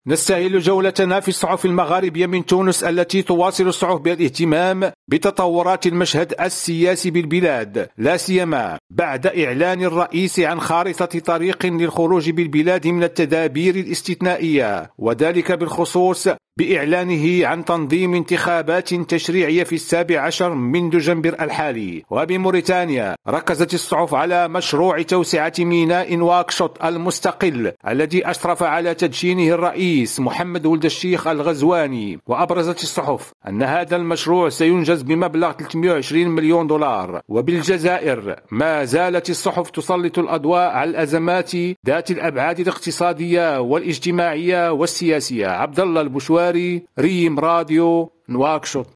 نستهل جولتنا في الصحف المغاربية من تونس التي تواصل الصحف بالاهتمام بتطورات المشهد السياسي بالبلاد، لا سيما بعد إعلان الرئيس عن خارطة طريق للخروج بالبلاد من التدابير الاستثنائية، وذلك بالخصوص بإعلانه عن تنظيم انتخابات تشريعية في 17 من دجنبر الحالي. وبموريتانيا ركزت الصحف على مشروع توسعة ميناء نواكشوط المستقل الذي أشرف على تدشينه الرئيس محمد ولد الشيخ الغزواني، وأبرزت الصحف أن هذا المشروع سينجز بمبلغ 320 مليون دولار. وبالجزائر ما زالت الصحف تسلط الأضواء على الأزمات ذات الأبعاد الاقتصادية والاجتماعية والسياسية. عبد الله البشواري، ريم راديو، نواكشوط.